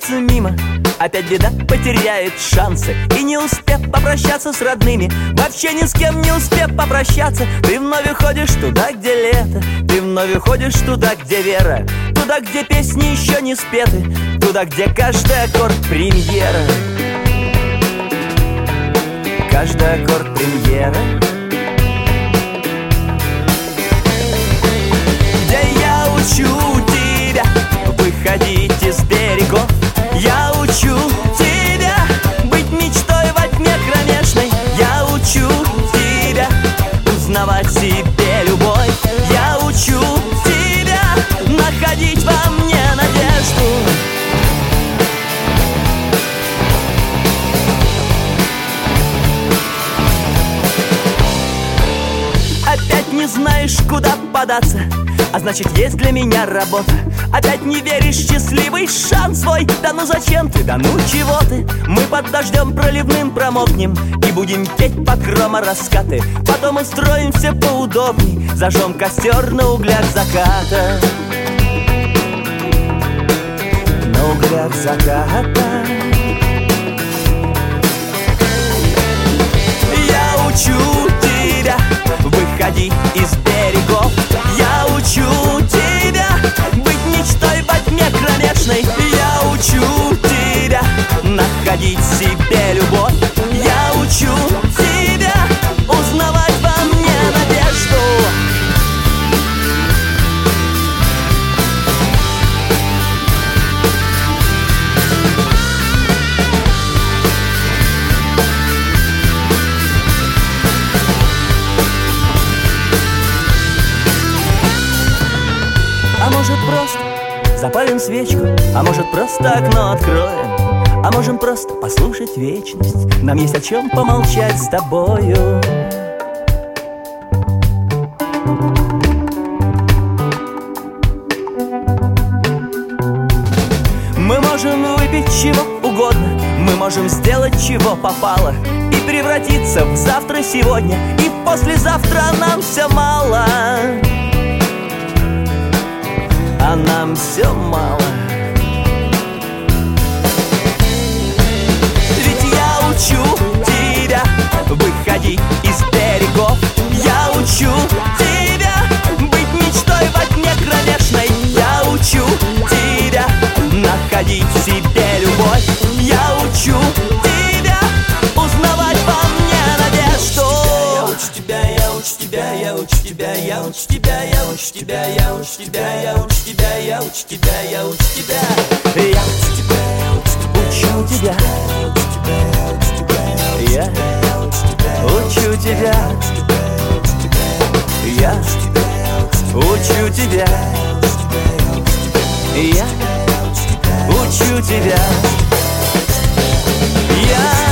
промчится мимо. Опять беда потеряет шансы, и не успев попрощаться с родными, вообще ни с кем не успев попрощаться, ты вновь уходишь туда, где лето, ты вновь уходишь туда, где вера, туда, где песни еще не спеты, туда, где каждый аккорд премьера. Каждый аккорд премьера. Где я учу тебя выходить из берегов, я учу тебя быть мечтой во тьме кромешной, я учу тебя узнавать себе любовь, я учу тебя находить во мне надежду. Опять не знаешь, куда податься, а значит, есть для меня работа. Опять не веришь в счастливый шанс свой. Да ну зачем ты, да ну чего ты? Мы под дождем проливным промокнем и будем петь под грома раскаты. Потом устроимся поудобней, зажжем костер на углях заката. На углях заката. Я учу тебя выходить из берегов, я учу тебя быть мечтой во тьме кромешной, я учу тебя находить себе любовь, я учу тебя узнавать во мне надежду. А может просто запалим свечку, а может просто окно откроем, а можем просто послушать вечность. Нам есть о чем помолчать с тобою. Мы можем выпить чего угодно, мы можем сделать чего попало и превратиться в завтра сегодня, и послезавтра нам все мало. А нам все мало. Ведь я учу тебя выходить из берегов, я учу тебя быть мечтой во тьме кромешной, я учу тебя находить в себе любовь, я учу тебя узнавать во мне надежду. Я учу тебя, я учу тебя, я учу тебя, я учу тебя, я учу тебя, я учу тебя, я учу тебя, я учу тебя, я учу тебя, я учу тебя, учу тебя, я учу тебя, я учу тебя, я учу тебя, я